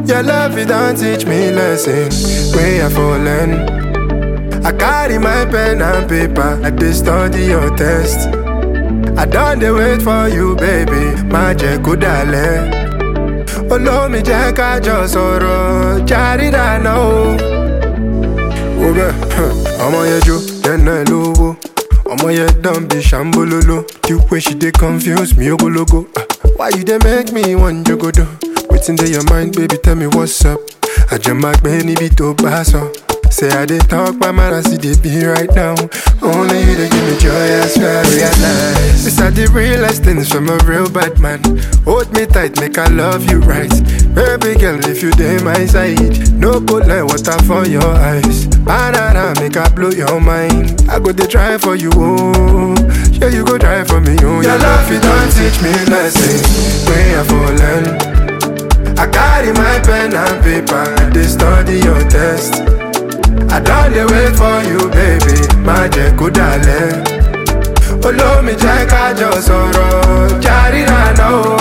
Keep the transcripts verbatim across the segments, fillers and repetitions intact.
Your love, it don't teach me lessons. Where I fallen. I carry my pen and paper. I dey study your test. I done dey wait for you, baby. My Jeku dale. Olo mi jẹ́ ká jọ sọ̀rọ̀. Jarida no. Obe, ọmọ yẹn jó, dẹ́nà lówó. Ọmọ yẹn dán bí ṣàǹbólóló. You way she dey confuse me ogologo. Why you dey make me wan jogodo? Wetin dey your mind, baby, tell me what's up. Àjẹmágbé níbi tó bá sọ. Say I dey talk, my man I see they be right now. Only you they give me joy, I swear I realize. These are the realest things from a real bad man. Hold me tight, make I love you right. Baby girl, if you dey my side, no put like water for your eyes. Banana, make I blow your mind. I go dey try for you, oh. Yeah, you go try for me, oh. Your love, you don't teach me lessons. Where I fallen. I carry my pen and paper, I dey study your test. I done dey wait for you, baby. My Jeku dale. Olo mi jẹ́ ká jọ sọ̀rọ̀. Jarida no.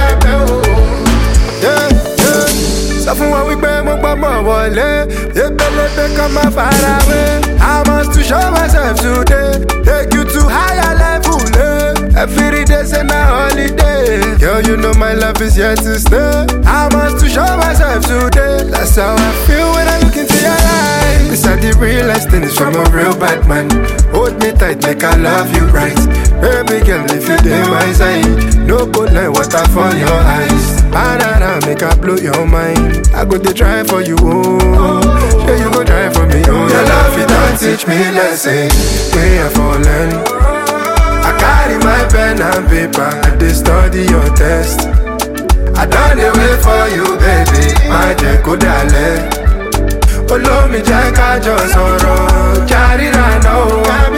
Yeah, yeah. Sọ fún wọn wípé mo gbọ́mọ̀ wọlé. Ebelebe kan máa fara wé. I must to show myself today. Take you to higher level, eh? Every day say na holiday. Girl, you know my love is here to stay. I must to show myself today. That's how I feel when I look into your eyes. These are the realest things from a real bad man. Hold me tight, make I love you right. Baby girl, if you dey my side, no put like water for your eyes. Banana, make I blow your mind. I go dey try for you, oh. Yeah, you go try for me, oh. Your love, it don't teach me lessons. Where I fallen. I carry my pen and paper. I dey study your test. I done dey wait for you, baby. My Jeku dale. Olo mi jẹ́ ká jọ sọ̀rọ̀. Jarida no.